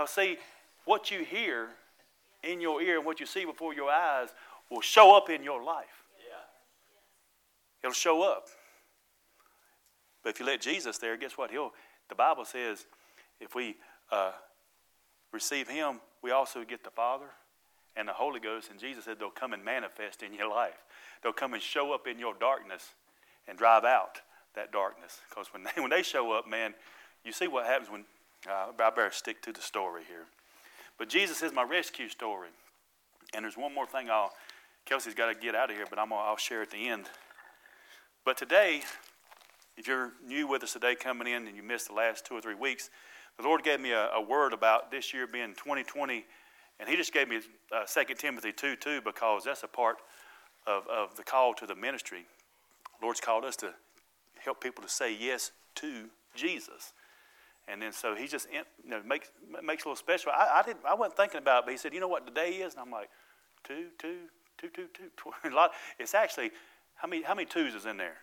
Because see, what you hear in your ear and what you see before your eyes will show up in your life. It'll show up. But if you let Jesus there, guess what? The Bible says if we receive him, we also get the Father and the Holy Ghost. And Jesus said they'll come and manifest in your life. They'll come and show up in your darkness and drive out that darkness. Because when they show up, man, you see what happens when, I better stick to the story here. But Jesus is my rescue story. And there's one more thing Kelsey's got to get out of here, but I'll share at the end. But today, if you're new with us today coming in and you missed the last 2 or 3 weeks, the Lord gave me a word about this year being 2020, and he just gave me 2 Timothy 2:2 because that's a part of the call to the ministry. The Lord's called us to help people to say yes to Jesus. And then so he just makes it a little special. I wasn't thinking about it, but he said, you know what the day is? And I'm like, 2, 2, 2, 2, 2. It's actually, how many twos is in there?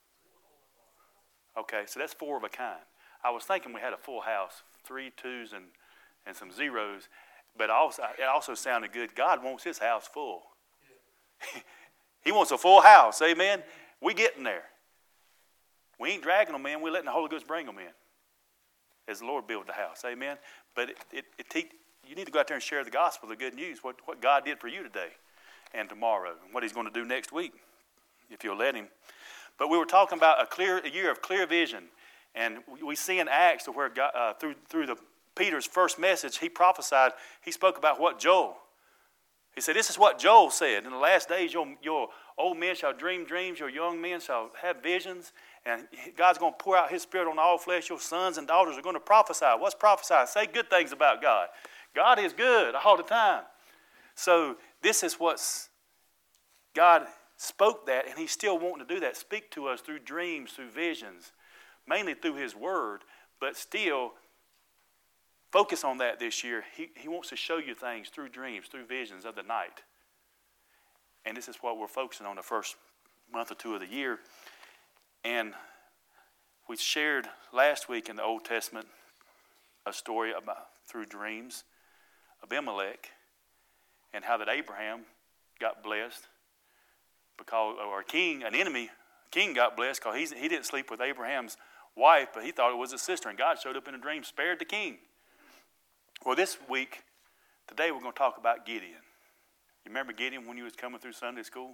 Okay, so that's 4 of a kind. I was thinking we had a full house, 3 2s and some zeros, but it also sounded good. God wants his house full. Yeah. He wants a full house, amen? We getting there. We ain't dragging them in. We're letting the Holy Ghost bring them in as the Lord builds the house, amen? But you need to go out there and share the gospel, the good news, what God did for you today and tomorrow, and what he's going to do next week, if you'll let him. But we were talking about a year of clear vision. And we see in Acts where God, through Peter's first message, he prophesied, he spoke about what Joel. He said, this is what Joel said. In the last days, your old men shall dream dreams, your young men shall have visions, and God's going to pour out his spirit on all flesh. Your sons and daughters are going to prophesy. What's prophesy? Say good things about God. God is good all the time. So this is what's God spoke that, and he's still wanting to do that. Speak to us through dreams, through visions, mainly through his word, but still focus on that this year. He wants to show you things through dreams, through visions of the night. And this is what we're focusing on the first month or 2 of the year. And we shared last week in the Old Testament a story about through dreams of Abimelech and how that Abraham got blessed because, or an enemy king got blessed because he didn't sleep with Abraham's wife, but he thought it was his sister, and God showed up in a dream, spared the king. Well, today we're going to talk about Gideon. You remember Gideon when you was coming through Sunday school?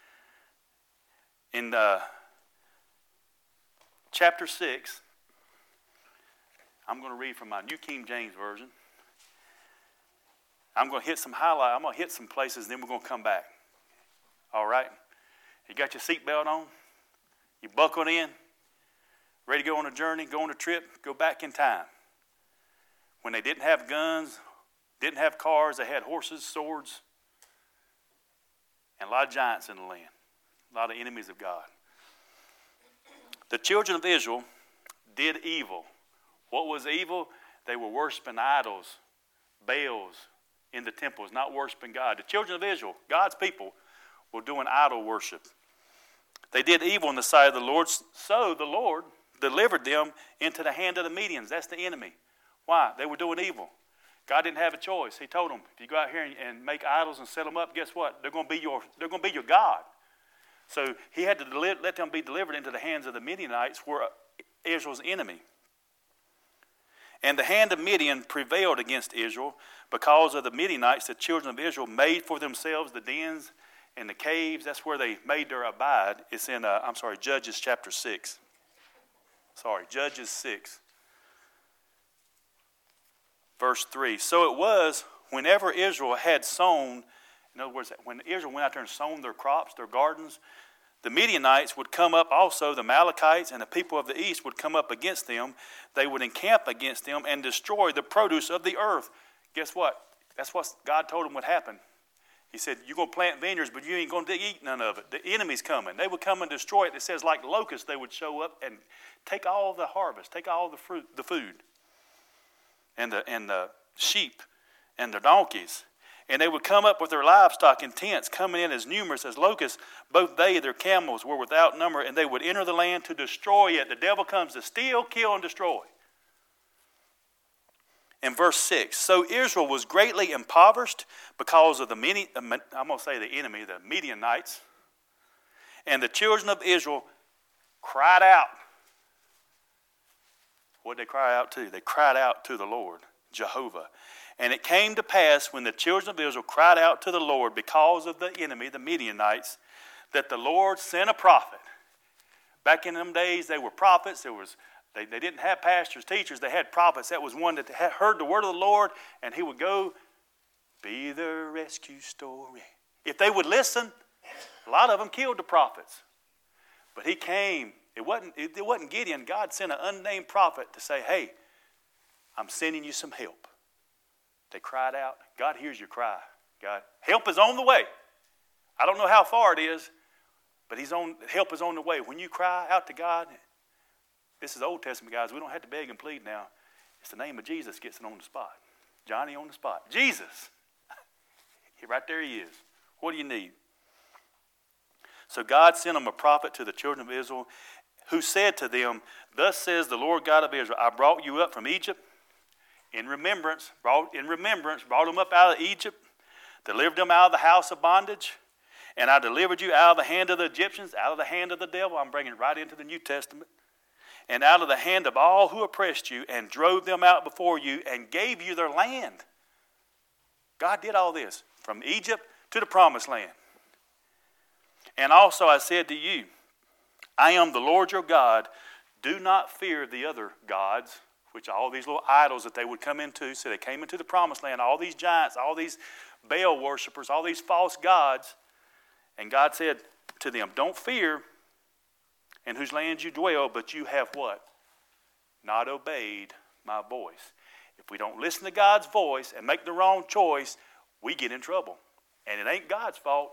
In chapter 6, I'm going to read from my New King James Version. I'm going to hit some highlight. I'm going to hit some places, and then we're going to come back. All right? You got your seatbelt on? You buckled in? Ready to go on a journey, go on a trip, go back in time. When they didn't have guns, didn't have cars, they had horses, swords, and a lot of giants in the land. A lot of enemies of God. The children of Israel did evil. What was evil? They were worshiping idols, Baals in the temples, not worshiping God. The children of Israel, God's people, were doing idol worship. They did evil in the sight of the Lord, so the Lord delivered them into the hand of the Medians. That's the enemy. Why? They were doing evil. God didn't have a choice. He told them, if you go out here and make idols and set them up, guess what? They're going to be your God. So he had to let them be delivered into the hands of the Midianites, who were Israel's enemy. And the hand of Midian prevailed against Israel. Because of the Midianites, the children of Israel made for themselves the dens and the caves. That's where they made their abide. It's in, Judges chapter 6. Judges 6. Verse 3. So it was whenever Israel had sown, in other words, when Israel went out there and sown their crops, their gardens, the Midianites would come up also, the Amalekites and the people of the east would come up against them. They would encamp against them and destroy the produce of the earth. Guess what? That's what God told them would happen. He said, you're going to plant vineyards, but you ain't going to eat none of it. The enemy's coming. They would come and destroy it. It says like locusts, they would show up and take all the harvest, take all the fruit, the food, and the sheep and the donkeys. And they would come up with their livestock in tents, coming in as numerous as locusts. Both they and their camels were without number, and they would enter the land to destroy it. The devil comes to steal, kill, and destroy. in verse 6. So Israel was greatly impoverished because of the enemy, the Midianites. And the children of Israel cried out. What did they cry out to? They cried out to the Lord, Jehovah. And it came to pass when the children of Israel cried out to the Lord because of the enemy, the Midianites, that the Lord sent a prophet. Back in them days, they were prophets. They didn't have pastors, teachers. They had prophets. That was one that had heard the word of the Lord, and he would go, be the rescue story. If they would listen, a lot of them killed the prophets. But he came. It wasn't Gideon. God sent an unnamed prophet to say, hey, I'm sending you some help. They cried out. God hears your cry. God, help is on the way. I don't know how far it is, but help is on the way. When you cry out to God, this is Old Testament, guys. We don't have to beg and plead now. It's the name of Jesus gets it on the spot. Johnny on the spot. Jesus. Right there he is. What do you need? So God sent them a prophet to the children of Israel who said to them, thus says the Lord God of Israel, I brought you up from Egypt brought them up out of Egypt, delivered them out of the house of bondage, and I delivered you out of the hand of the Egyptians, out of the hand of the devil. I'm bringing it right into the New Testament. And out of the hand of all who oppressed you, and drove them out before you, and gave you their land. God did all this, from Egypt to the promised land. And also I said to you, I am the Lord your God. Do not fear the other gods, which are all these little idols that they would come into. So they came into the promised land, all these giants, all these Baal worshipers, all these false gods. And God said to them, don't fear in whose land you dwell, but you have what? Not obeyed my voice. If we don't listen to God's voice and make the wrong choice, we get in trouble. And it ain't God's fault.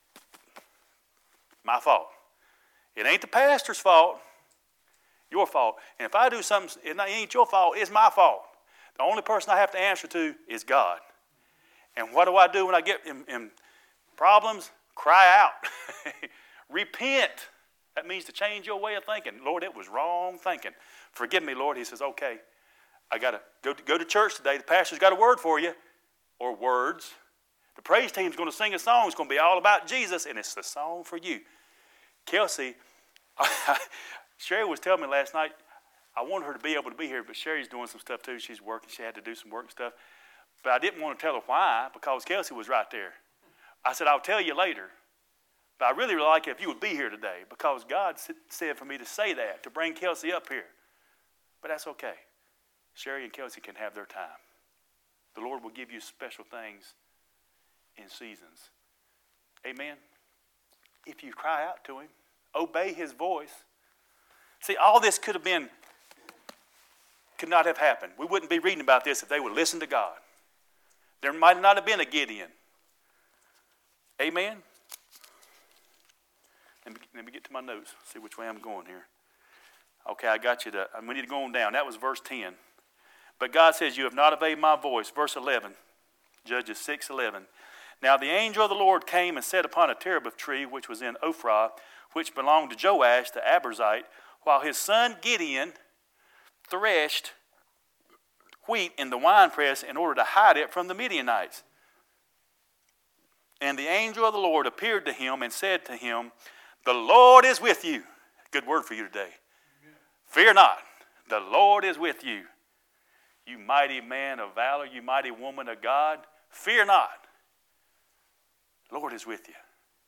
My fault. It ain't the pastor's fault. Your fault. And if I do something, it ain't your fault, it's my fault. The only person I have to answer to is God. And what do I do when I get in problems? Cry out. Repent. That means to change your way of thinking. Lord, it was wrong thinking. Forgive me, Lord. He says, okay, I got to go to church today. The pastor's got a word for you, or words. The praise team's going to sing a song. It's going to be all about Jesus, and it's the song for you. Kelsey, Sherry was telling me last night, I wanted her to be able to be here, but Sherry's doing some stuff too. She's working. She had to do some work and stuff. But I didn't want to tell her why, because Kelsey was right there. I said, I'll tell you later. But I really would like it if you would be here today, because God said for me to say that, to bring Kelsey up here. But that's okay. Sherry and Kelsey can have their time. The Lord will give you special things in seasons. Amen? If you cry out to him, obey his voice. See, all this could not have happened. We wouldn't be reading about this if they would listen to God. There might not have been a Gideon. Amen? Let me get to my notes, see which way I'm going here. Okay, I got you. We need to go on down. That was verse 10. But God says, you have not obeyed my voice. Verse 11, Judges 6:11. Now the angel of the Lord came and sat upon a terebinth tree, which was in Ophrah, which belonged to Joash the Abiezrite, while his son Gideon threshed wheat in the winepress in order to hide it from the Midianites. And the angel of the Lord appeared to him and said to him, the Lord is with you. Good word for you today. Amen. Fear not, the Lord is with you. You mighty man of valor, you mighty woman of God, fear not. The Lord is with you.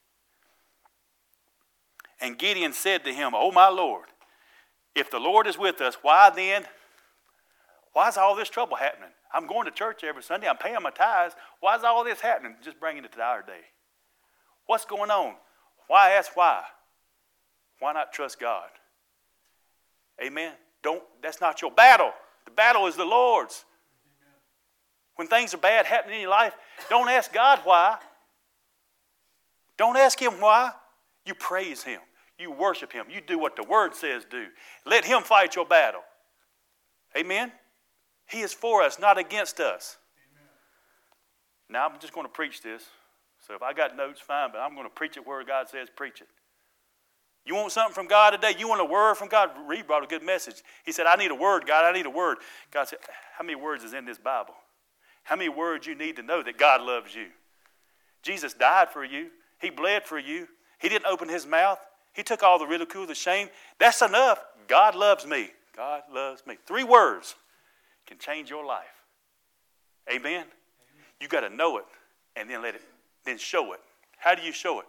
And Gideon said to him, oh my Lord, if the Lord is with us, why is all this trouble happening? I'm going to church every Sunday. I'm paying my tithes. Why is all this happening? Just bringing it to our day. What's going on? Why ask why? Why not trust God? Amen. That's not your battle. The battle is the Lord's. Amen. When things are bad happening in your life, don't ask God why. Don't ask him why. You praise him. You worship him. You do what the word says do. Let him fight your battle. Amen. He is for us, not against us. Amen. Now I'm just going to preach this. So if I got notes, fine, but I'm going to preach it where God says preach it. You want something from God today? You want a word from God? Reed brought a good message. He said, I need a word, God. I need a word. God said, how many words is in this Bible? How many words you need to know that God loves you? Jesus died for you. He bled for you. He didn't open his mouth. He took all the ridicule, the shame. That's enough. God loves me. God loves me. 3 words can change your life. Amen? You got to know it and then show it. How do you show it?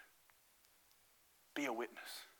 Be a witness.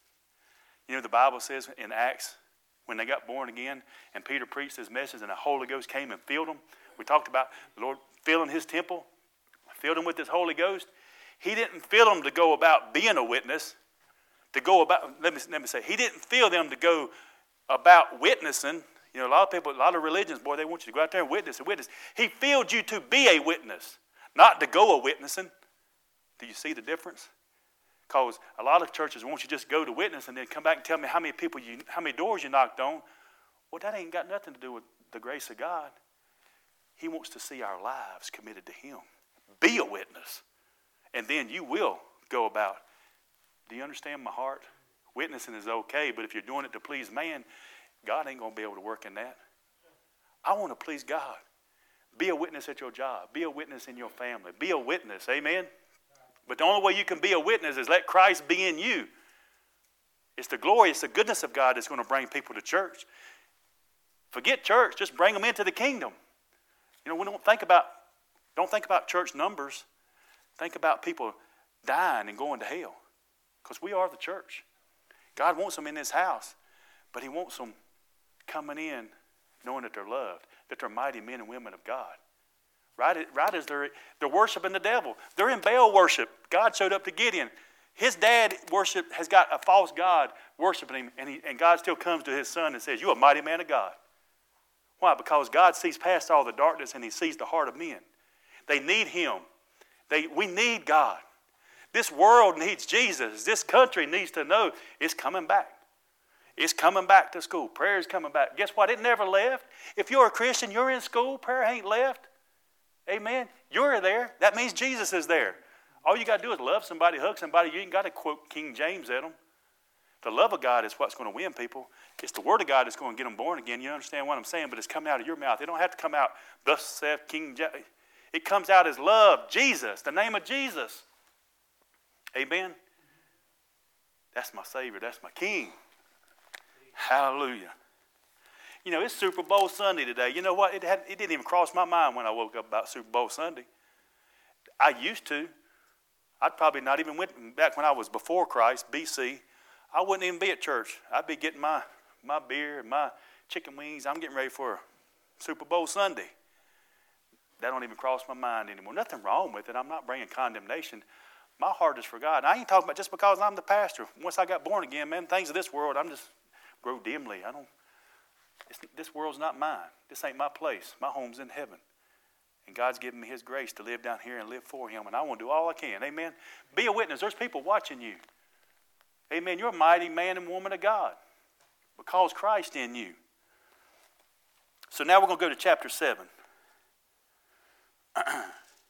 You know, the Bible says in Acts, when they got born again and Peter preached his message and the Holy Ghost came and filled them. We talked about the Lord filling his temple, filled them with his Holy Ghost. He didn't fill them to go about being a witness, to go about, let me say, he didn't fill them to go about witnessing. You know, a lot of people, a lot of religions, boy, they want you to go out there and witness and witness. He filled you to be a witness, not to go a witnessing. Do you see the difference? Because a lot of churches want you to just go to witness and then come back and tell me how many doors you knocked on. Well, that ain't got nothing to do with the grace of God. He wants to see our lives committed to him. Be a witness. And then you will go about. Do you understand my heart? Witnessing is okay, but if you're doing it to please man, God ain't going to be able to work in that. I want to please God. Be a witness at your job. Be a witness in your family. Be a witness. Amen? But the only way you can be a witness is let Christ be in you. It's the glory, it's the goodness of God that's going to bring people to church. Forget church. Just bring them into the kingdom. You know, we don't think about church numbers. Think about people dying and going to hell. Because we are the church. God wants them in his house. But he wants them coming in knowing that they're loved, that they're mighty men and women of God. Right as they're worshiping the devil. They're in Baal worship. God showed up to Gideon. His dad has got a false god worshiping him, and God still comes to his son and says, you're a mighty man of God. Why? Because God sees past all the darkness and he sees the heart of men. They need him. We need God. This world needs Jesus. This country needs to know it's coming back. It's coming back to school. Prayer is coming back. Guess what? It never left. If you're a Christian, you're in school. Prayer ain't left. Amen. You're there. That means Jesus is there. All you got to do is love somebody, hug somebody. You ain't got to quote King James at them. The love of God is what's going to win people. It's the word of God that's going to get them born again. You understand what I'm saying? But it's coming out of your mouth. It don't have to come out, thus saith King James. It comes out as love, Jesus, the name of Jesus. Amen. That's my Savior. That's my King. Hallelujah. You know, it's Super Bowl Sunday today. You know what? It didn't even cross my mind when I woke up about Super Bowl Sunday. I used to. I'd probably not even went back when I was before Christ, BC. I wouldn't even be at church. I'd be getting my beer and my chicken wings. I'm getting ready for Super Bowl Sunday. That don't even cross my mind anymore. Nothing wrong with it. I'm not bringing condemnation. My heart is for God. I ain't talking about just because I'm the pastor. Once I got born again, man, things of this world, I'm just grow dimly. This world's not mine. This ain't my place. My home's in heaven. And God's given me his grace to live down here and live for him. And I want to do all I can. Amen. Be a witness. There's people watching you. Amen. You're a mighty man and woman of God because Christ in you. So now we're going to go to chapter 7. I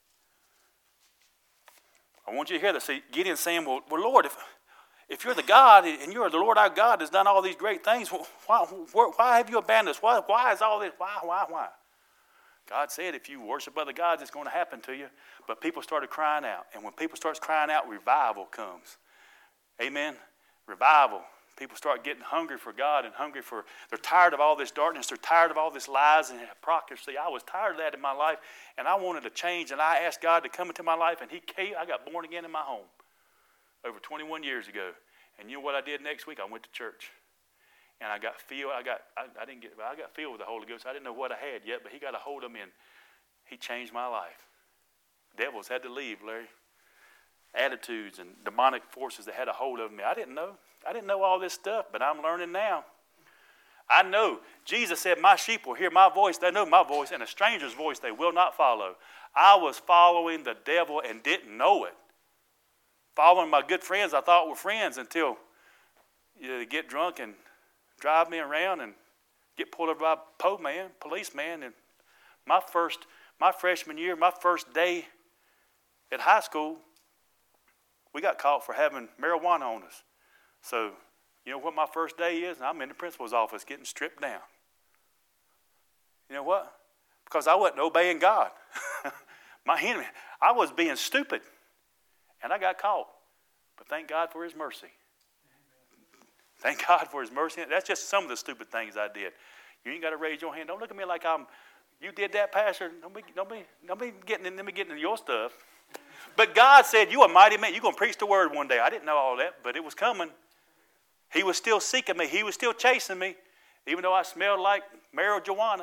want you to hear this. See, Gideon's saying, well, Lord, if you're the God and you're the Lord our God that's done all these great things, why have you abandoned us? Why is all this? Why? God said if you worship other gods, it's going to happen to you. But people started crying out. And when people start crying out, revival comes. Amen? Revival. People start getting hungry for God and they're tired of all this darkness. They're tired of all this lies and hypocrisy. I was tired of that in my life, and I wanted to change. And I asked God to come into my life, and he came. I got born again in my home over 21 years ago. And you know what I did next week? I went to church. And I got filled. I got filled with the Holy Ghost. I didn't know what I had yet, but he got a hold of me, and he changed my life. Devils had to leave, Larry. Attitudes and demonic forces that had a hold of me. I didn't know all this stuff, but I'm learning now. I know. Jesus said, my sheep will hear my voice. They know my voice, and a stranger's voice they will not follow. I was following the devil and didn't know it. Following my good friends I thought were friends until they get drunk and drive me around and get pulled over by a policeman. And my freshman year, my first day at high school, we got caught for having marijuana on us. So, you know what my first day is? I'm in the principal's office getting stripped down. You know what? Because I wasn't obeying God. My enemy, I was being stupid. And I got caught. But thank God for his mercy. Thank God for his mercy. That's just some of the stupid things I did. You ain't got to raise your hand. Don't look at me like you did that, Pastor. Don't be getting into your stuff. But God said, you a mighty man. You're going to preach the word one day. I didn't know all that, but it was coming. He was still seeking me. He was still chasing me, even though I smelled like marijuana.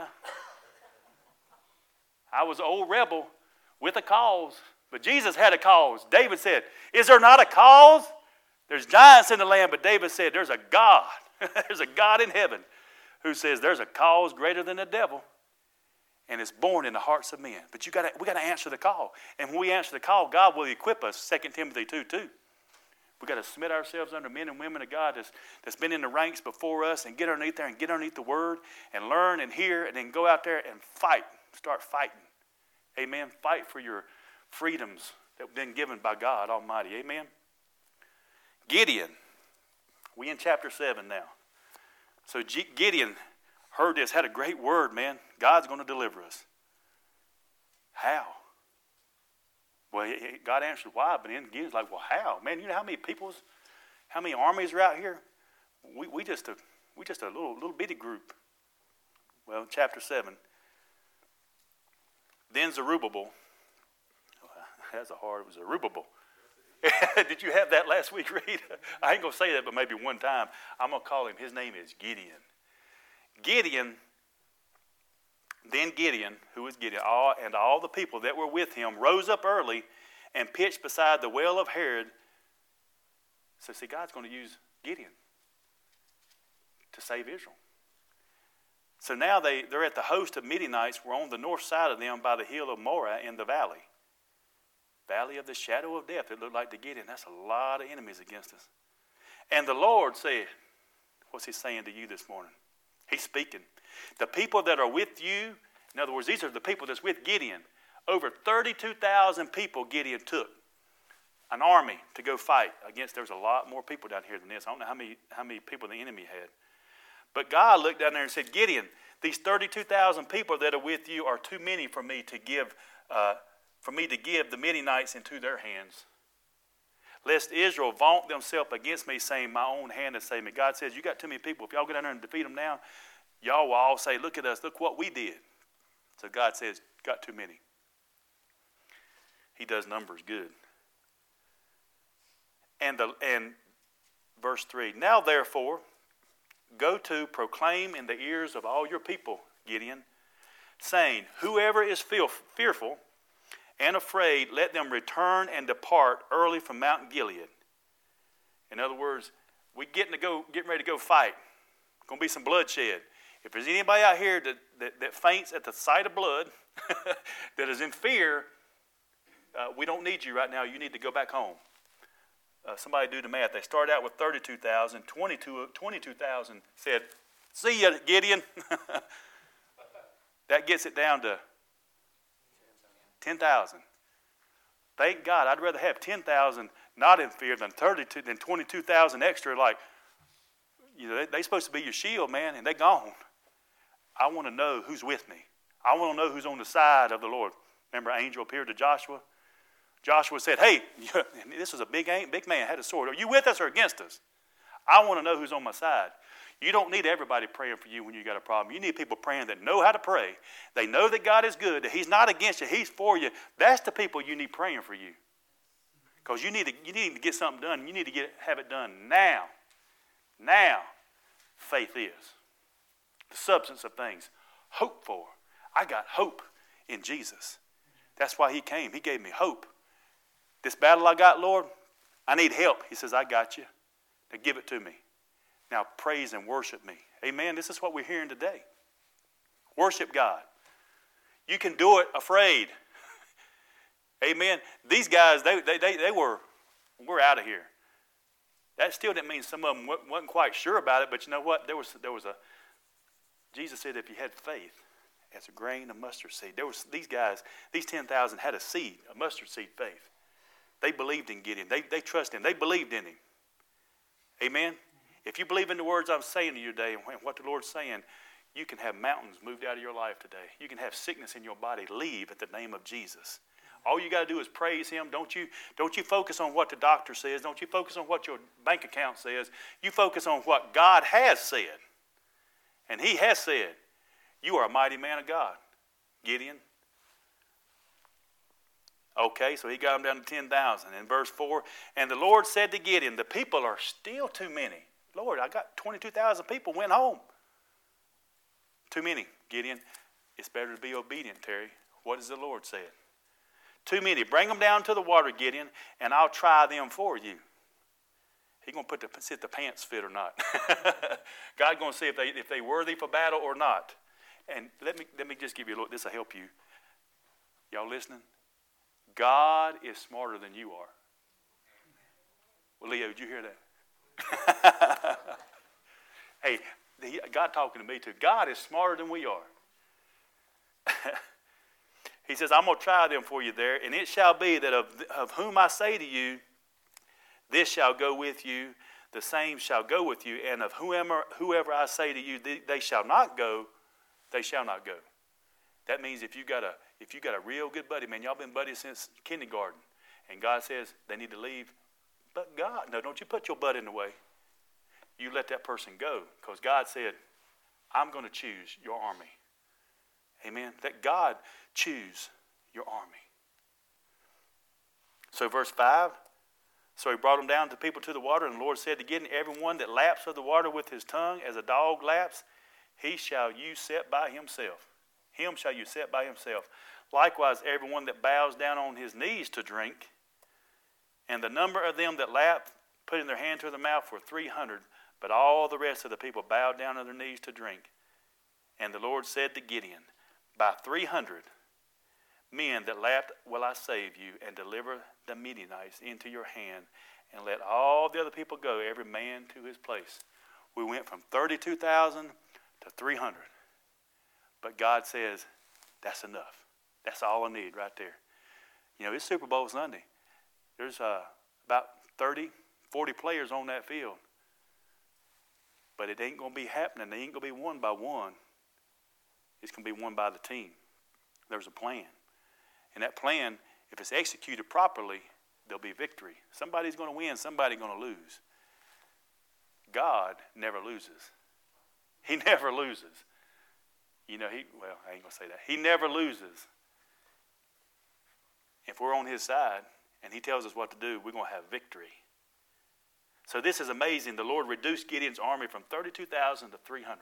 I was an old rebel with a cause. But Jesus had a cause. David said, is there not a cause? There's giants in the land, but David said, there's a God. There's a God in heaven who says there's a cause greater than the devil. And it's born in the hearts of men. But we got to answer the call. And when we answer the call, God will equip us, 2 Timothy 2:2. We've got to submit ourselves under men and women of God that's been in the ranks before us and get underneath there and get underneath the word and learn and hear and then go out there and fight. Start fighting. Amen. Fight for your freedoms that have been given by God Almighty. Amen. Gideon. We in chapter 7 now. So Gideon heard this, had a great word, man. God's going to deliver us. How? Well, God answered why, but then Gideon's like, well, how? Man, you know how many armies are out here? We just a little bitty group. Well, chapter 7. Then Zerubbabel. That's a hard. It was Zerubbabel. Did you have that last week, Reed? I ain't going to say that, but maybe one time. I'm going to call him. His name is Gideon. Then Gideon, who was Gideon, and all the people that were with him rose up early and pitched beside the well of Herod. So see, God's going to use Gideon to save Israel. So now they're at the host of Midianites. We're on the north side of them by the hill of Moreh in the valley. Valley of the shadow of death. It looked like to Gideon. That's a lot of enemies against us. And the Lord said, what's he saying to you this morning? He's speaking. The people that are with you, in other words, these are the people that's with Gideon. Over 32,000 people Gideon took. An army to go fight against. There's a lot more people down here than this. I don't know how many people the enemy had. But God looked down there and said, Gideon, these 32,000 people that are with you are too many for me to give the Midianites into their hands. Lest Israel vaunt themselves against me, saying, my own hand has saved me. God says, you got too many people. If y'all go down there and defeat them now, y'all will all say, look at us, look what we did. So God says, got too many. He does numbers good. And verse 3, now therefore, go to proclaim in the ears of all your people, Gideon, saying, whoever is fearful and afraid, let them return and depart early from Mount Gilead. In other words, we're getting ready to go fight. Going to be some bloodshed. If there's anybody out here that faints at the sight of blood, that is in fear, we don't need you right now. You need to go back home. Somebody do the math. They started out with 32,000. 22,000 said, see ya, Gideon. That gets it down to 10,000. Thank God. I'd rather have 10,000 not in fear than 22,000 extra. Like, you know, they're supposed to be your shield, man, and they're gone. I want to know who's with me. I want to know who's on the side of the Lord. Remember, an angel appeared to Joshua. Joshua said, hey, this was a big man, had a sword. Are you with us or against us? I want to know who's on my side. You don't need everybody praying for you when you got a problem. You need people praying that know how to pray. They know that God is good, that he's not against you, he's for you. That's the people you need praying for you. Because you need to get something done. You need to have it done now. Now, faith is the substance of things. Hope for. I got hope in Jesus. That's why he came. He gave me hope. This battle I got, Lord, I need help. He says, I got you. Now give it to me. Now praise and worship me. Amen. This is what we're hearing today. Worship God. You can do it afraid. Amen. These guys, we're out of here. That still didn't mean some of them wasn't quite sure about it, but you know what? Jesus said if you had faith as a grain of mustard seed. These 10,000 had a seed, a mustard seed faith. They believed in Gideon. They trusted him. They believed in him. Amen? If you believe in the words I'm saying to you today and what the Lord's saying, you can have mountains moved out of your life today. You can have sickness in your body leave at the name of Jesus. All you got to do is praise him. Don't you focus on what the doctor says. Don't you focus on what your bank account says. You focus on what God has said. And he has said, you are a mighty man of God, Gideon. Okay, so he got him down to 10,000. In verse 4, and the Lord said to Gideon, the people are still too many. Lord, I got 22,000 people went home. Too many, Gideon. It's better to be obedient, Terry. What has the Lord said? Too many. Bring them down to the water, Gideon, and I'll try them for you. He's going to see if the pants fit or not. God's going to see if they worthy for battle or not. And let me just give you a look. This will help you. Y'all listening? God is smarter than you are. Well, Leo, did you hear that? Hey, God talking to me too. God is smarter than we are. He says, I'm going to try them for you there. And it shall be that of whom I say to you, this shall go with you, the same shall go with you. And of whoever I say to you, they shall not go, they shall not go. That means if you got a real good buddy, man, y'all been buddies since kindergarten, and God says they need to leave, but God, no, don't you put your butt in the way. You let that person go, because God said, I'm going to choose your army. Amen. Let God choose your army. So verse 5, so he brought them down to people to the water, and the Lord said to Gideon, everyone that laps of the water with his tongue as a dog laps, he shall you set by himself. Him shall you set by himself. Likewise, everyone that bows down on his knees to drink, and the number of them that lapped, putting their hand to their mouth, were 300. But all the rest of the people bowed down on their knees to drink. And the Lord said to Gideon, by 300 men that lapped will I save you, and deliver the Midianites into your hand, and let all the other people go, every man to his place. We went from 32,000 to 300. But God says, that's enough. That's all I need right there. You know, it's Super Bowl Sunday. There's about 30, 40 players on that field. But it ain't going to be happening. They ain't going to be one by one. It's going to be one by the team. There's a plan. And that plan, if it's executed properly, there'll be victory. Somebody's going to win. Somebody's going to lose. God never loses. He never loses. You know, I ain't going to say that. He never loses. If we're on his side and he tells us what to do, we're going to have victory. So this is amazing. The Lord reduced Gideon's army from 32,000 to 300.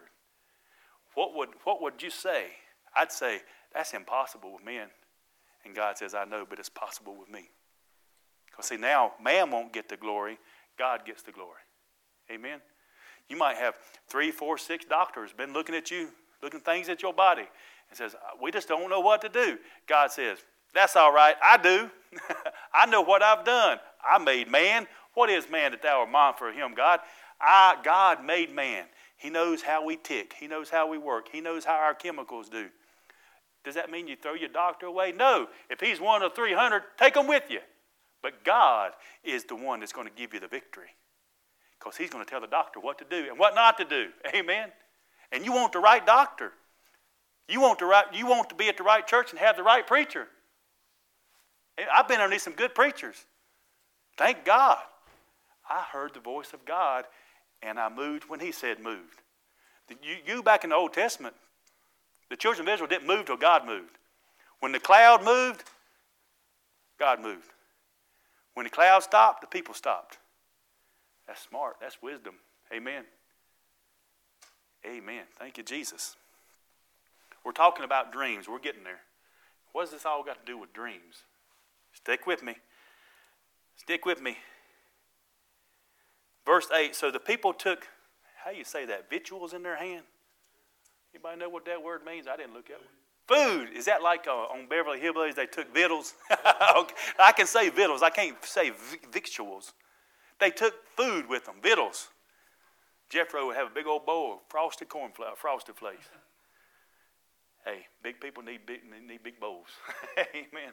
What would you say? I'd say, that's impossible with men. And God says, I know, but it's possible with me. Because see, now man won't get the glory. God gets the glory. Amen? You might have 3, 4, 6 doctors been looking at you, looking things at your body, and says, we just don't know what to do. God says, that's all right. I do. I know what I've done. I made man. What is man that thou art mindful of him, God? God made man. He knows how we tick. He knows how we work. He knows how our chemicals do. Does that mean you throw your doctor away? No. If he's one of 300, take him with you. But God is the one that's going to give you the victory. Because he's going to tell the doctor what to do and what not to do. Amen? And you want the right doctor. You want to be at the right church and have the right preacher. I've been underneath some good preachers. Thank God. I heard the voice of God, and I moved when he said moved. You back in the Old Testament, the children of Israel didn't move till God moved. When the cloud moved, God moved. When the cloud stopped, the people stopped. That's smart. That's wisdom. Amen. Amen. Thank you, Jesus. We're talking about dreams. We're getting there. What does this all got to do with dreams? Stick with me. Stick with me. Verse 8, so the people took, how do you say that, victuals in their hand? Anybody know what that word means? I didn't look at it. Food. Is that like on Beverly Hillbillies they took victuals? Okay. I can say victuals. I can't say victuals. They took food with them, victuals. Jeffro would have a big old bowl of frosted flakes. Hey, big people need big bowls. Amen.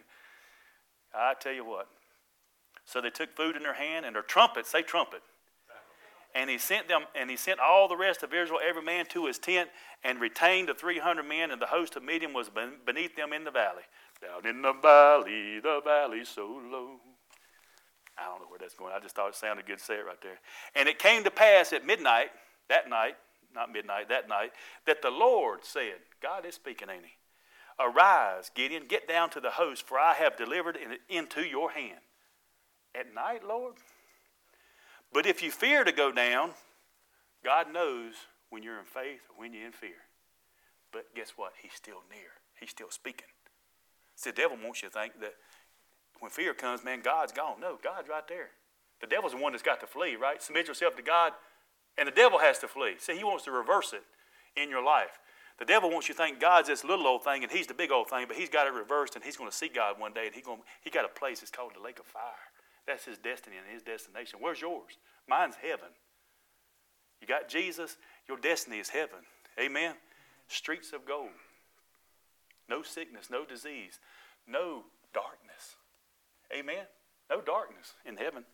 I tell you what. So they took food in their hand and their trumpets, say trumpet. And he sent all the rest of Israel, every man to his tent, and retained the 300 men, and the host of Midian was beneath them in the valley. Down in the valley so low. I don't know where that's going. I just thought it sounded good to say it right there. And it came to pass at midnight, that night, that the Lord said, God is speaking, ain't he? Arise, Gideon, get down to the host, for I have delivered it into your hand. At night, Lord? But if you fear to go down, God knows when you're in faith or when you're in fear. But guess what? He's still near. He's still speaking. See, the devil wants you to think that when fear comes, man, God's gone. No, God's right there. The devil's the one that's got to flee, right? Submit yourself to God, and the devil has to flee. See, he wants to reverse it in your life. The devil wants you to think God's this little old thing, and he's the big old thing, but he's got it reversed, and he's going to see God one day, and he got a place that's called the lake of fire. That's his destiny and his destination. Where's yours? Mine's heaven. You got Jesus, your destiny is heaven. Amen? Streets of gold. No sickness, no disease, no darkness. Amen? No darkness in heaven.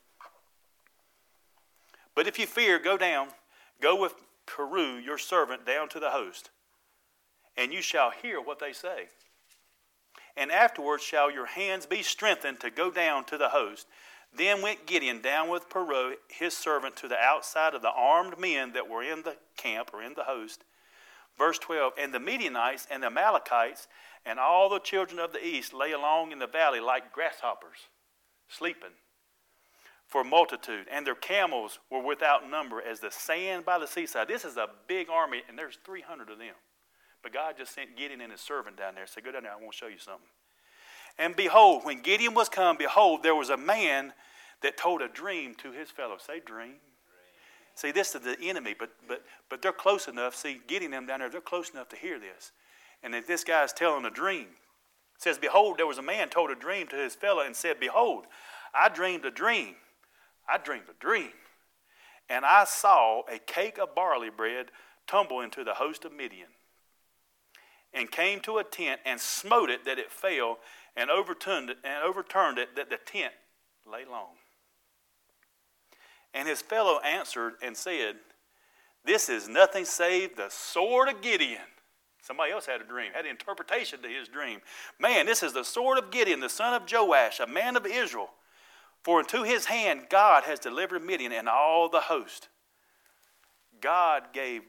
But if you fear, go down. Go with Peru, your servant, down to the host, and you shall hear what they say. And afterwards shall your hands be strengthened to go down to the host. Then went Gideon down with Peru, his servant, to the outside of the armed men that were in the camp or in the host. Verse 12, and the Midianites and the Amalekites and all the children of the east lay along in the valley like grasshoppers, sleeping for multitude. And their camels were without number as the sand by the seaside. This is a big army, and there's 300 of them. But God just sent Gideon and his servant down there. Said, go down there, I want to show you something. And behold, when Gideon was come, behold, there was a man that told a dream to his fellow. Say dream. See, this is the enemy, but they're close enough. See, Gideon them down there, they're close enough to hear this. And if this guy's telling a dream, it says, behold, there was a man told a dream to his fellow and said, behold, I dreamed a dream. I dreamed a dream. And I saw a cake of barley bread tumble into the host of Midian, and came to a tent and smote it that it fell, and overturned it that the tent lay long. And his fellow answered and said, this is nothing save the sword of Gideon. Somebody else had a dream, had an interpretation to his dream. Man, this is the sword of Gideon, the son of Joash, a man of Israel. For into his hand God has delivered Midian and all the host. God gave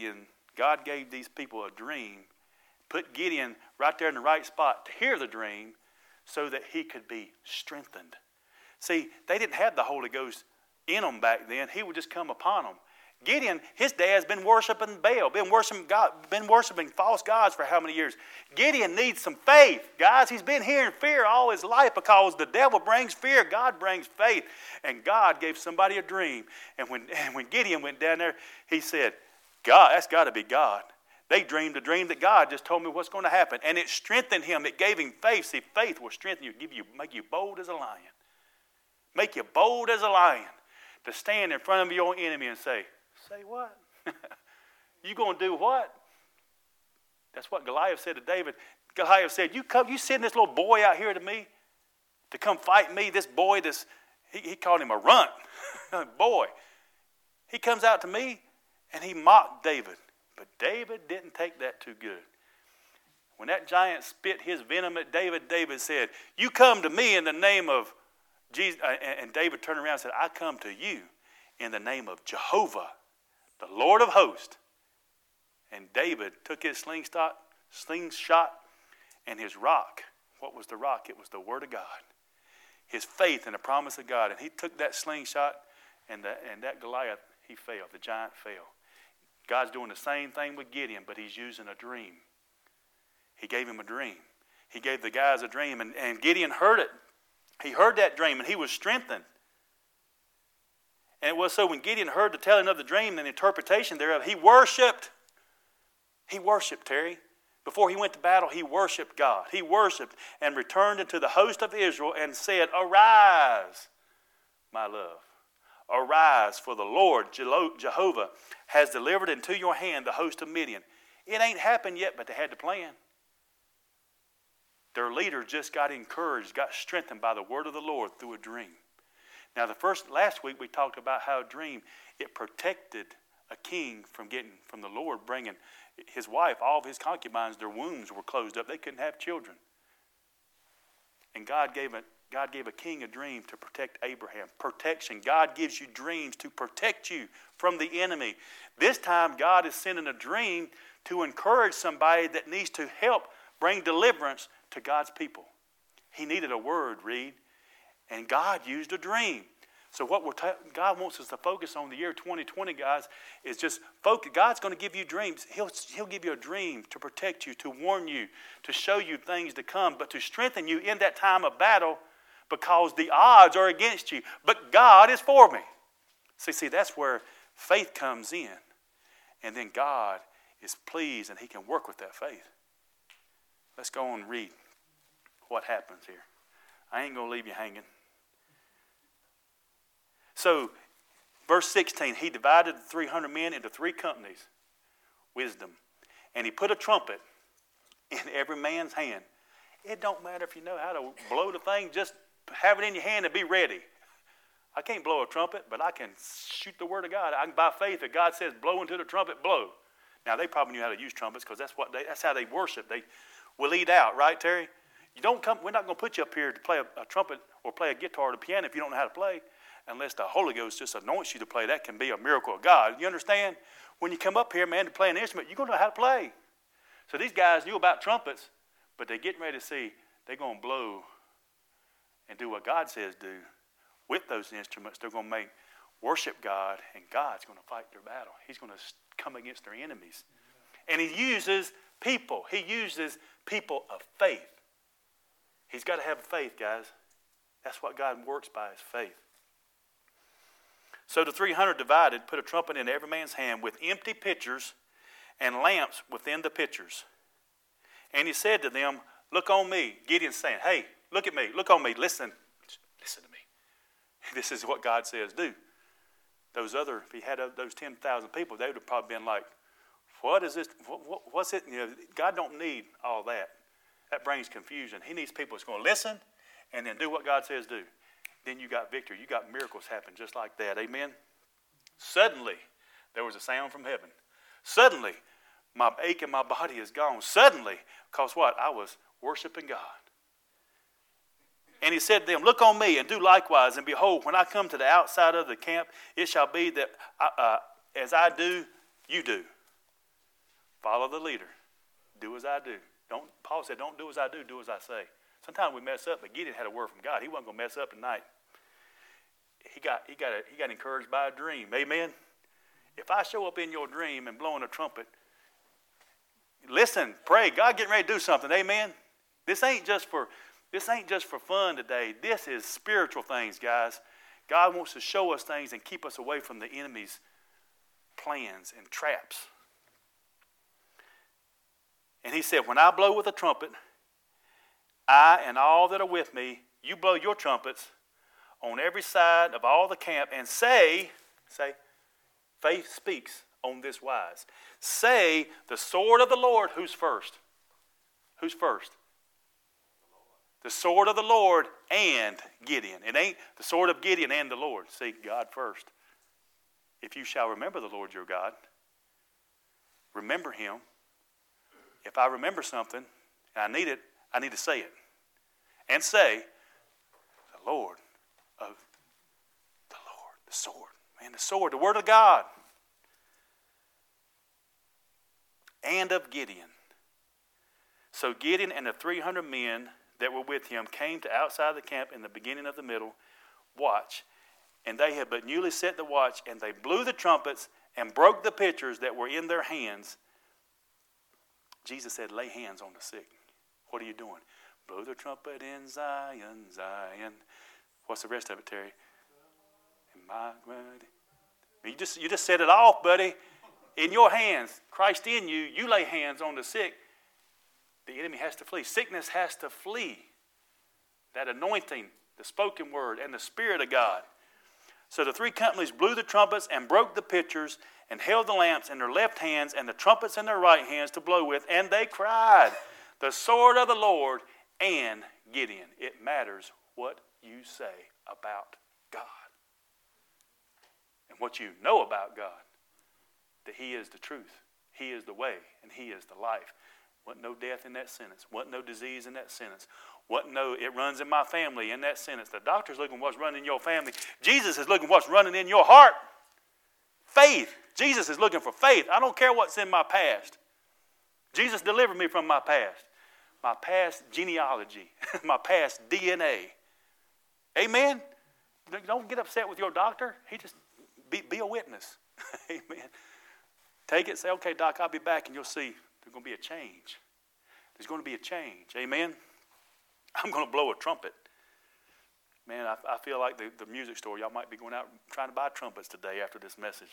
these people a dream, put Gideon right there in the right spot to hear the dream so that he could be strengthened. See, they didn't have the Holy Ghost in them back then. He would just come upon them. Gideon, his dad's been worshiping Baal, been worshiping false gods for how many years? Gideon needs some faith. Guys, he's been here in fear all his life because the devil brings fear. God brings faith. And God gave somebody a dream. And when Gideon went down there, he said, God, that's got to be God. They dreamed a dream that God just told me what's going to happen. And it strengthened him. It gave him faith. See, faith will strengthen you, make you bold as a lion. Make you bold as a lion to stand in front of your enemy and say what? You going to do what? That's what Goliath said to David. Goliath said, you send this little boy out here to me to come fight me. This boy, he called him a runt. Boy. He comes out to me and he mocked David. But David didn't take that too good. When that giant spit his venom at David, David said, you come to me in the name of Jesus. And David turned around and said, I come to you in the name of Jehovah, the Lord of hosts. And David took his slingshot and his rock. What was the rock? It was the word of God. His faith in the promise of God. And he took that slingshot and that Goliath, he fell. The giant fell. God's doing the same thing with Gideon, but he's using a dream. He gave him a dream. He gave the guys a dream, and Gideon heard it. He heard that dream, and he was strengthened. And it was so when Gideon heard the telling of the dream and the interpretation thereof, he worshiped. He worshiped, Terry. Before he went to battle, he worshiped God. He worshiped and returned into the host of Israel and said, arise, my love. Arise, for the Lord Jehovah has delivered into your hand the host of Midian. It ain't happened yet, but they had to plan. Their leader just got encouraged, got strengthened by the word of the Lord through a dream. Now, last week we talked about how a dream, it protected a king from the Lord bringing his wife, all of his concubines, their wombs were closed up. They couldn't have children. And God gave a king a dream to protect Abraham. Protection. God gives you dreams to protect you from the enemy. This time, God is sending a dream to encourage somebody that needs to help bring deliverance to God's people. He needed a word, Reed, and God used a dream. So what God wants us to focus on the year 2020, guys, is just focus. God's going to give you dreams. He'll give you a dream to protect you, to warn you, to show you things to come, but to strengthen you in that time of battle because the odds are against you. But God is for me. See, that's where faith comes in. And then God is pleased and he can work with that faith. Let's go on and read what happens here. I ain't going to leave you hanging. So, verse 16, he divided the 300 men into 3 companies. Wisdom. And he put a trumpet in every man's hand. It don't matter if you know how to blow the thing, just have it in your hand and be ready. I can't blow a trumpet, but I can shoot the word of God. I can, by faith, if God says blow into the trumpet, blow. Now, they probably knew how to use trumpets because that's how they worship. They will lead out, right, Terry? We're not going to put you up here to play a trumpet or play a guitar or the piano if you don't know how to play. Unless the Holy Ghost just anoints you to play, that can be a miracle of God. You understand? When you come up here, man, to play an instrument, you're going to know how to play. So these guys knew about trumpets, but they're getting ready to see they're going to blow and do what God says do. With those instruments, they're going to worship God, and God's going to fight their battle. He's going to come against their enemies. And he uses people. He uses people of faith. He's got to have faith, guys. That's what God works by, is faith. So the 300 divided, put a trumpet in every man's hand with empty pitchers and lamps within the pitchers. And he said to them, look on me. Gideon's saying, hey, look at me. Look on me. Listen to me. This is what God says do. If he had those 10,000 people, they would have probably been like, what is this? What's it? God don't need all that. That brings confusion. He needs people that's going to listen and then do what God says do. Then you got victory. You got miracles happen just like that. Amen? Suddenly, there was a sound from heaven. Suddenly, my ache in my body is gone. Suddenly, because what? I was worshiping God. And he said to them, look on me and do likewise. And behold, when I come to the outside of the camp, it shall be that as I do, you do. Follow the leader. Do as I do. Paul said, don't do as I do as I say. Sometimes we mess up, but Gideon had a word from God. He wasn't going to mess up tonight. He got encouraged by a dream. Amen? If I show up in your dream and blowing a trumpet, listen, pray. God getting ready to do something. Amen? This ain't just for fun today. This is spiritual things, guys. God wants to show us things and keep us away from the enemy's plans and traps. And he said, when I blow with a trumpet, I and all that are with me, you blow your trumpets on every side of all the camp and say, faith speaks on this wise. Say, the sword of the Lord, who's first? Who's first? The sword of the Lord and Gideon. It ain't the sword of Gideon and the Lord. See, God first. If you shall remember the Lord your God, remember him. If I remember something and I need it, I need to say it. And say, the Lord, the sword. Man, the sword, the word of God. And of Gideon. So Gideon and the 300 men that were with him came to outside the camp in the beginning of the middle watch. And they had but newly set the watch, and they blew the trumpets and broke the pitchers that were in their hands. Jesus said, lay hands on the sick. What are you doing? Blow the trumpet in Zion, Zion. What's the rest of it, Terry? You just set it off, buddy. In your hands, Christ in you, you lay hands on the sick. The enemy has to flee. Sickness has to flee. That anointing, the spoken word, and the Spirit of God. So the 3 companies blew the trumpets and broke the pitchers and held the lamps in their left hands and the trumpets in their right hands to blow with. And they cried, the sword of the Lord and Gideon. It matters what you say about God. and what you know about God, that he is the truth, he is the way, and he is the life. Wasn't no death in that sentence. Wasn't no disease in that sentence. Wasn't no it runs in my family in that sentence. The doctor's looking what's running in your family. Jesus is looking what's running in your heart. Faith. Jesus is looking for faith. I don't care what's in my past. Jesus delivered me from my past genealogy, my past DNA. Amen? Don't get upset with your doctor. He just be a witness. Amen. Take it, say, okay, doc, I'll be back, and you'll see there's going to be a change. There's going to be a change. Amen? I'm going to blow a trumpet. Man, I feel like the music store, y'all might be going out trying to buy trumpets today after this message.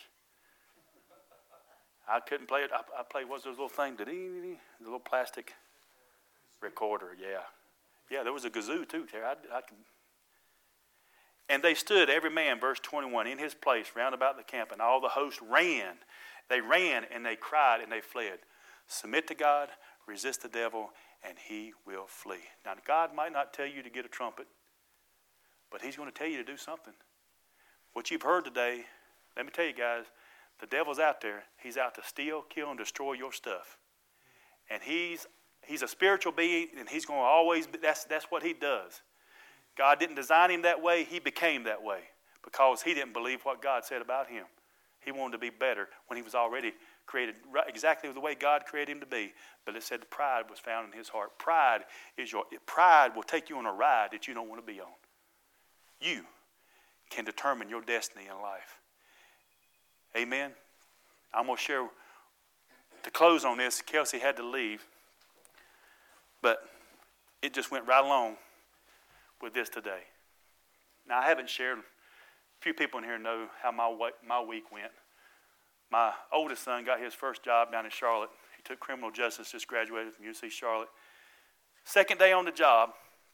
I couldn't play it. I played, what's those little things? The little plastic recorder, yeah. Yeah, there was a kazoo too. And they stood, every man, verse 21, in his place round about the camp, and all the host ran. They ran and they cried and they fled. Submit to God, resist the devil, and he will flee. Now, God might not tell you to get a trumpet, but he's going to tell you to do something. What you've heard today, let me tell you guys, the devil's out there. He's out to steal, kill, and destroy your stuff. And he's a spiritual being, and he's going to always be, that's what he does. God didn't design him that way. He became that way because he didn't believe what God said about him. He wanted to be better when he was already created exactly the way God created him to be. But it said the pride was found in his heart. Pride will take you on a ride that you don't want to be on. You can determine your destiny in life. Amen. I'm going to share, to close on this, Kelsey had to leave, but it just went right along with this today. Now, I haven't shared, a few people in here know how my week went. My oldest son got his first job down in Charlotte. He took criminal justice, just graduated from UC Charlotte. Second day on the job,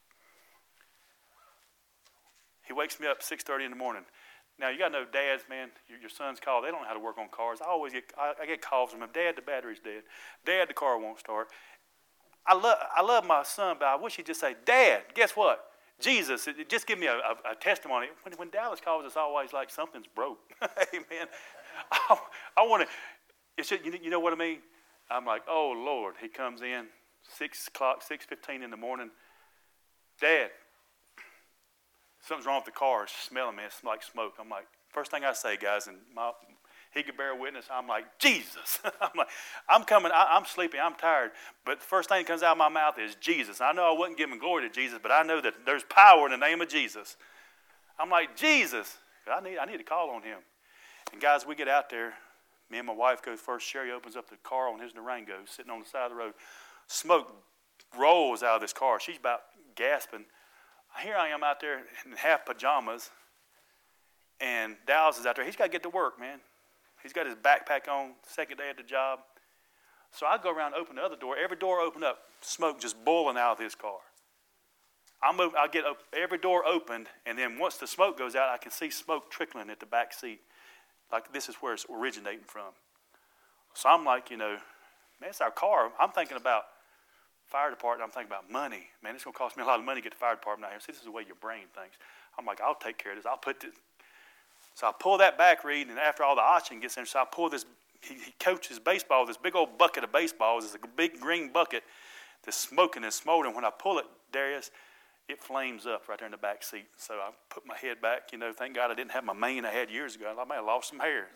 he wakes me up 6:30 in the morning. Now, you got to know dads, man, your son's call, they don't know how to work on cars. I get calls from him. Dad, the battery's dead. Dad, the car won't start. I love my son, but I wish he'd just say, Dad, guess what? Jesus, just give me a testimony. When Dallas calls, it's always like something's broke. Amen. I want to, you know what I mean? I'm like, oh, Lord. He comes in, 6 o'clock, 6:15 in the morning. Dad, something's wrong with the car. It's smelling, man. It's like smoke. I'm like, first thing I say, guys, and he could bear witness. I'm like, Jesus. I'm coming. I'm sleepy. I'm tired. But the first thing that comes out of my mouth is Jesus. I know I wasn't giving glory to Jesus, but I know that there's power in the name of Jesus. I'm like, Jesus. I need to call on him. And guys, we get out there. Me and my wife go first. Sherry opens up the car on his Durango, sitting on the side of the road. Smoke rolls out of this car. She's about gasping. Here I am out there in half pajamas, and Dallas is out there. He's got to get to work, man. He's got his backpack on, second day at the job. So I go around and open the other door. Every door opened up, smoke just boiling out of his car. I get every door opened, and then once the smoke goes out, I can see smoke trickling at the back seat. Like this is where it's originating from. So I'm like, man, it's our car. I'm thinking about fire department. I'm thinking about money. Man, it's going to cost me a lot of money to get the fire department out here. See, this is the way your brain thinks. I'm like, I'll take care of this. I'll put this. So I pull that back reed, and after all the oxygen gets in, so I pull this. He coaches baseball, this big old bucket of baseballs. It's a big green bucket that's smoking and smoldering. When I pull it, Darius, it flames up right there in the back seat. So I put my head back. Thank God I didn't have my mane I had years ago. I may have lost some hair.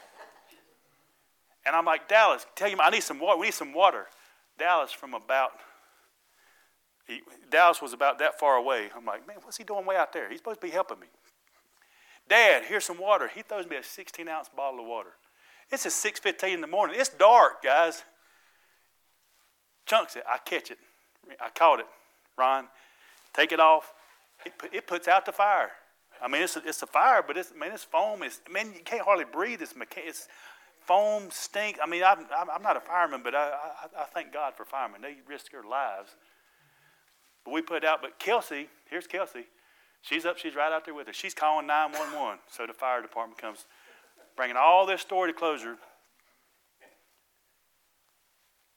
And I'm like, Dallas, tell you, I need some water. We need some water. Dallas was about that far away. I'm like, man, what's he doing way out there? He's supposed to be helping me. Dad, here's some water. He throws me a 16-ounce bottle of water. It's at 6:15 in the morning. It's dark, guys. Chunks it. I catch it. I caught it. Ron, take it off. It puts out the fire. I mean, it's a fire, but it's foam. You can't hardly breathe. It's foam, stink. I mean, I'm not a fireman, but I thank God for firemen. They risk their lives. But we put it out. But Kelsey, here's Kelsey. She's up. She's right out there with us. She's calling 911. So the fire department comes, bringing all this story to closure.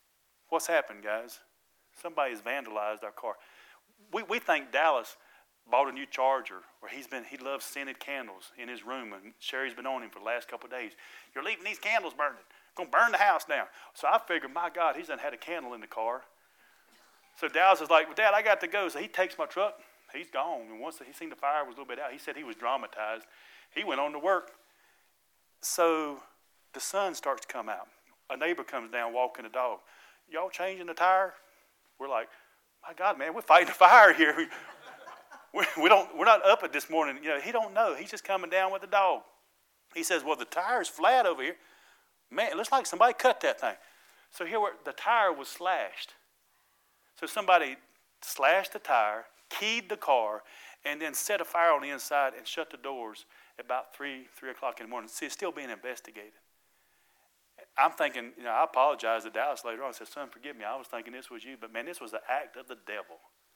What's happened, guys? Somebody's vandalized our car. We think Dallas bought a new charger, or he loves scented candles in his room, and Sherry's been on him for the last couple of days. You're leaving these candles burning. Going to burn the house down. So I figured, my God, he's done had a candle in the car. So Dallas is like, well, Dad, I got to go. So he takes my truck. He's gone. And once he seen the fire was a little bit out, he said he was dramatized. He went on to work. So the sun starts to come out. A neighbor comes down walking the dog. Y'all changing the tire? We're like, my God, man, we're fighting a fire here. We're not up at this morning. You know, he don't know. He's just coming down with the dog. He says, well, the tire's flat over here. Man, it looks like somebody cut that thing. So here the tire was slashed. So somebody slashed the tire, keyed the car, and then set a fire on the inside and shut the doors at about 3 o'clock in the morning. See, it's still being investigated. I'm thinking, you know, I apologized to Dallas later on. I said, son, forgive me. I was thinking this was you. But, man, this was the act of the devil.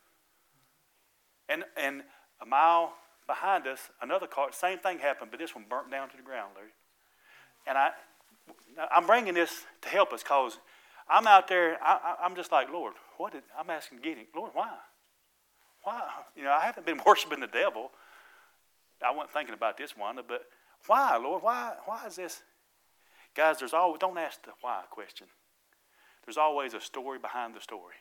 And a mile behind us, another car, same thing happened, but this one burnt down to the ground, Larry. And I'm bringing this to help us because I'm out there, I'm just like, Lord, I'm asking Gideon, Lord, why? Why? You know, I haven't been worshiping the devil. I wasn't thinking about this, Wanda, but why, Lord? Why is this? Guys, don't ask the why question. There's always a story behind the story.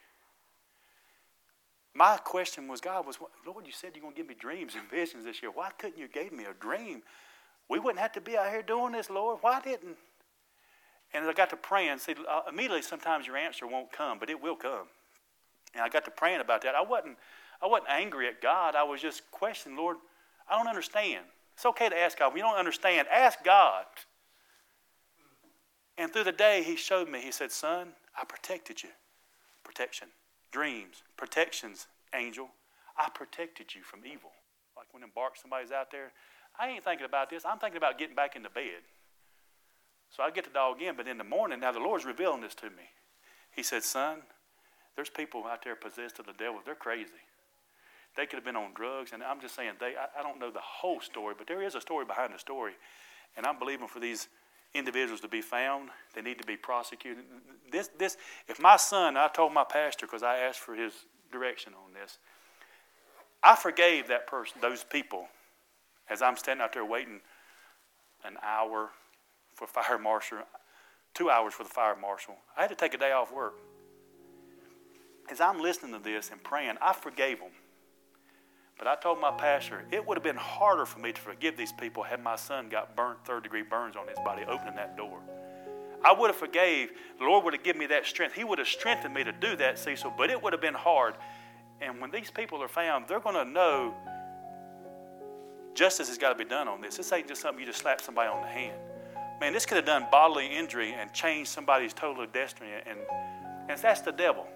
My question was, God, Lord, you said you're going to give me dreams and visions this year. Why couldn't you give me a dream? We wouldn't have to be out here doing this, Lord. Why didn't? And I got to praying. See, immediately sometimes your answer won't come, but it will come. And I got to praying about that. I wasn't angry at God. I was just questioning, Lord, I don't understand. It's okay to ask God. When you don't understand, ask God. And through the day, he showed me. He said, son, I protected you. Protection. Dreams. Protections, angel. I protected you from evil. Like when somebody's out there. I ain't thinking about this. I'm thinking about getting back into bed. So I get the dog in, but in the morning, now the Lord's revealing this to me. He said, son, there's people out there possessed of the devil. They're crazy. They could have been on drugs, and I'm just saying, I don't know the whole story, but there is a story behind the story. And I'm believing for these individuals to be found. They need to be prosecuted. If my son, I told my pastor, because I asked for his direction on this, I forgave that person, those people, as I'm standing out there waiting an hour for fire marshal, 2 hours for the fire marshal. I had to take a day off work. As I'm listening to this and praying, I forgave them. But I told my pastor, it would have been harder for me to forgive these people had my son got burnt, 3rd-degree burns on his body, opening that door. I would have forgave. The Lord would have given me that strength. He would have strengthened me to do that, Cecil, but it would have been hard. And when these people are found, they're going to know justice has got to be done on this. This ain't just something you just slap somebody on the hand. Man, this could have done bodily injury and changed somebody's total destiny, and that's the devil.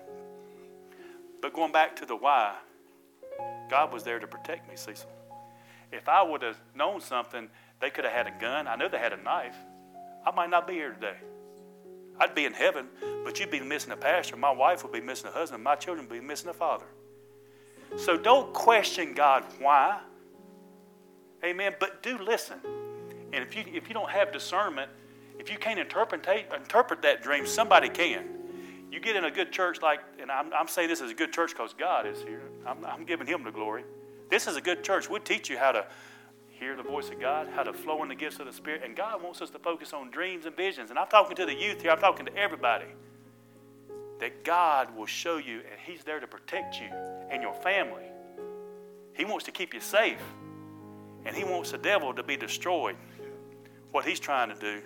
But going back to the why, God was there to protect me, Cecil. If I would have known something, they could have had a gun. I know they had a knife. I might not be here today. I'd be in heaven, but you'd be missing a pastor. My wife would be missing a husband. My children would be missing a father. So don't question God why. Amen. But do listen. And if you don't have discernment, if you can't interpret that dream, somebody can. You get in a good church and I'm saying this is a good church because God is here. I'm giving him the glory. This is a good church. We'll teach you how to hear the voice of God, how to flow in the gifts of the Spirit. And God wants us to focus on dreams and visions. And I'm talking to the youth here. I'm talking to everybody. That God will show you, and he's there to protect you and your family. He wants to keep you safe. And he wants the devil to be destroyed. What he's trying to do.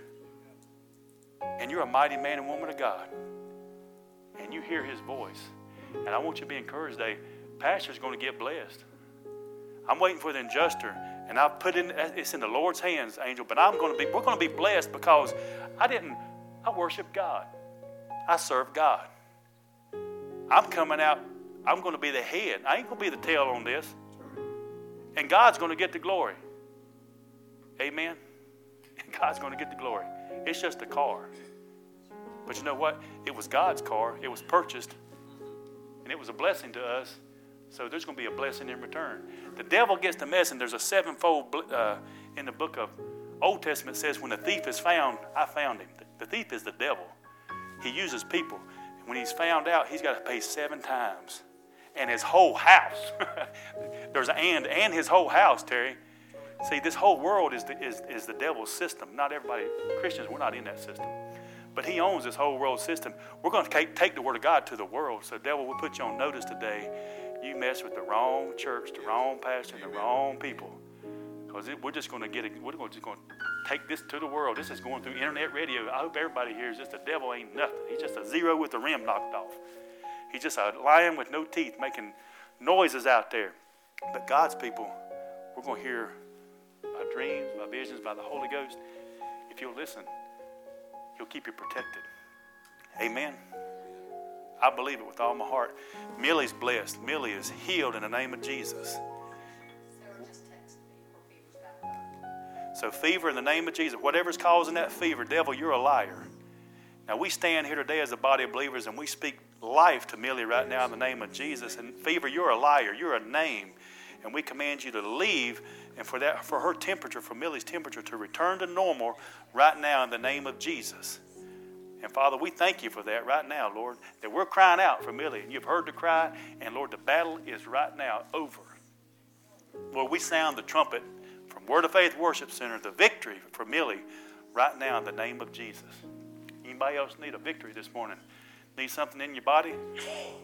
And you're a mighty man and woman of God. And you hear his voice. And I want you to be encouraged today. Pastor's going to get blessed. I'm waiting for the adjuster. And I've it's in the Lord's hands, Angel. But we're going to be blessed because I worship God. I serve God. I'm coming out. I'm going to be the head. I ain't going to be the tail on this. And God's going to get the glory. Amen. God's going to get the glory. It's just a car. But you know what? It was God's car. It was purchased. And it was a blessing to us. So there's going to be a blessing in return. The devil gets the mess, and there's a sevenfold in the book of Old Testament says, when the thief is found, I found him. The thief is the devil. He uses people. And when he's found out, he's got to pay 7 times. And his whole house. There's an and his whole house, Terry. See, this whole world is the devil's system. Not everybody, Christians, we're not in that system. But he owns this whole world system. We're going to take the word of God to the world. So, devil, we'll put you on notice today. You mess with the wrong church, the wrong pastor, and the wrong people. Because we're just going to take this to the world. This is going through internet radio. I hope everybody hears this. The devil ain't nothing. He's just a zero with the rim knocked off. He's just a lion with no teeth making noises out there. But God's people, we're going to hear by dreams, by visions, by the Holy Ghost. If you'll listen, He'll keep you protected. Amen. I believe it with all my heart. Millie's blessed. Millie is healed in the name of Jesus. So fever in the name of Jesus. Whatever's causing that fever, devil, you're a liar. Now we stand here today as a body of believers and we speak life to Millie right now in the name of Jesus. And fever, you're a liar. You're a name. And we command you to leave and for her temperature, for Millie's temperature to return to normal right now in the name of Jesus. And Father, we thank you for that right now, Lord, that we're crying out for Millie. And you've heard the cry. And Lord, the battle is right now over. Lord, we sound the trumpet from Word of Faith Worship Center, the victory for Millie right now in the name of Jesus. Anybody else need a victory this morning? Need something in your body?